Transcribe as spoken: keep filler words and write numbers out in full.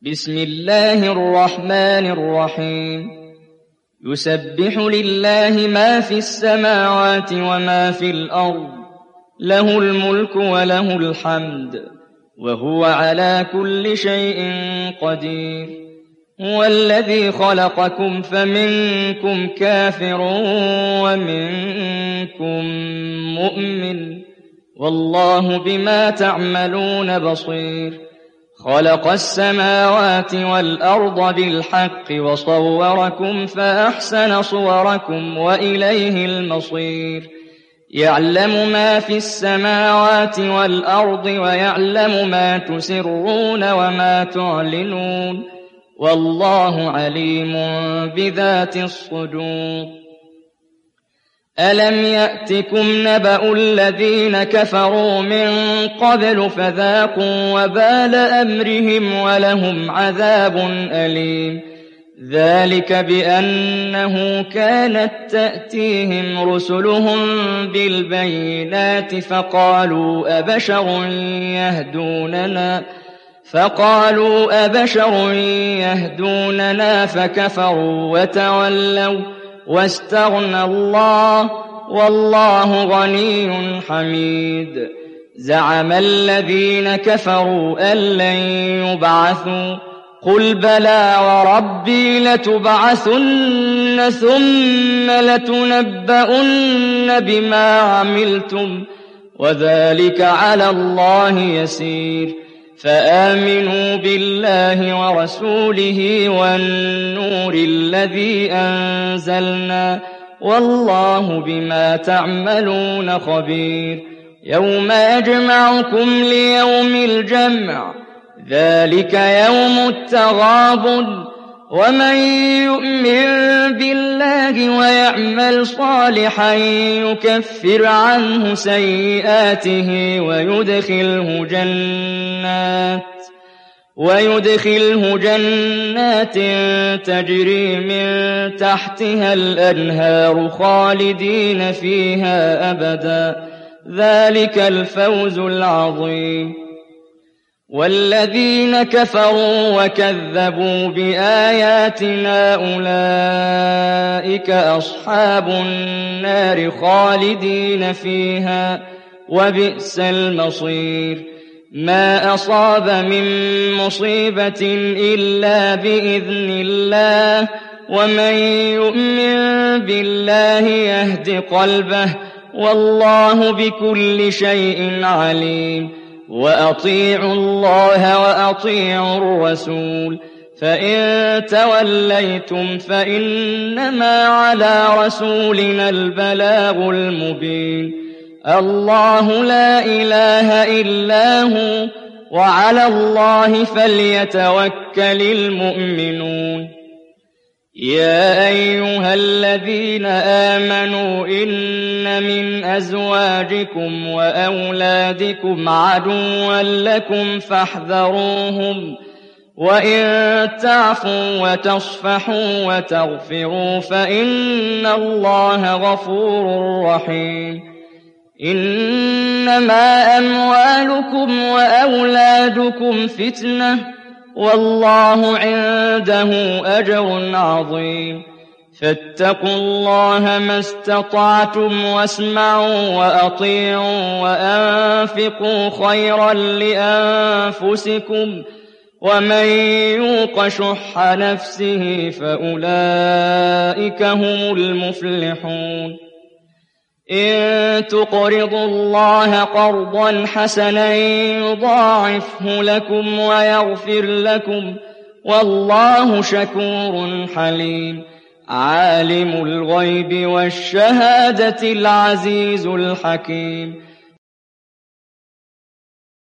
بسم الله الرحمن الرحيم يسبح لله ما في السماوات وما في الأرض له الملك وله الحمد وهو على كل شيء قدير هو الذي خلقكم فمنكم كافر ومنكم مؤمن والله بما تعملون بصير خلق السماوات والأرض بالحق وصوركم فأحسن صوركم وإليه المصير يعلم ما في السماوات والأرض ويعلم ما تسرون وما تعلنون والله عليم بذات الصدور ألم يأتكم نبأ الذين كفروا من قبل فذاقوا وبال أمرهم ولهم عذاب أليم ذلك بأنه كانت تأتيهم رسلهم بالبينات فقالوا أبشر يهدوننا فقالوا أبشر يهدوننا فكفروا وتولوا واستغنى الله والله غني حميد زعم الذين كفروا أن لن يبعثوا قل بلى وربي لتبعثن ثم لتنبؤن بما عملتم وذلك على الله يسير فآمنوا بالله ورسوله والنور الذي أنزلنا والله بما تعملون خبير يوم يجمعكم ليوم الجمع ذلك يوم التغابن ومن يؤمن بالله ويعمل صالحا يكفر عنه سيئاته ويدخله جنات ويدخله جنات تجري من تحتها الأنهار خالدين فيها أبدا ذلك الفوز العظيم والذين كفروا وكذبوا بآياتنا أولئك أصحاب النار خالدين فيها وبئس المصير ما أصاب من مصيبة إلا بإذن الله ومن يؤمن بالله يهد قلبه والله بكل شيء عليم وأطيعوا الله وأطيعوا الرسول فإن توليتم فإنما على رسولنا البلاغ المبين الله لا إله إلا هو وعلى الله فليتوكل المؤمنون يا أيها الذين آمنوا إن من أزواجكم وأولادكم عدوا لكم فاحذروهم وإن تعفوا وتصفحوا وتغفروا فإن الله غفور رحيم إنما أموالكم وأولادكم فتنة والله عنده أجر عظيم فاتقوا الله ما استطعتم واسمعوا وأطيعوا وأنفقوا خيرا لأنفسكم ومن يوق شح نفسه فأولئك هم المفلحون إن تقرضوا الله قرضا حسنا يضاعفه لكم ويغفر لكم والله شكور حليم عالم الغيب والشهادة العزيز الحكيم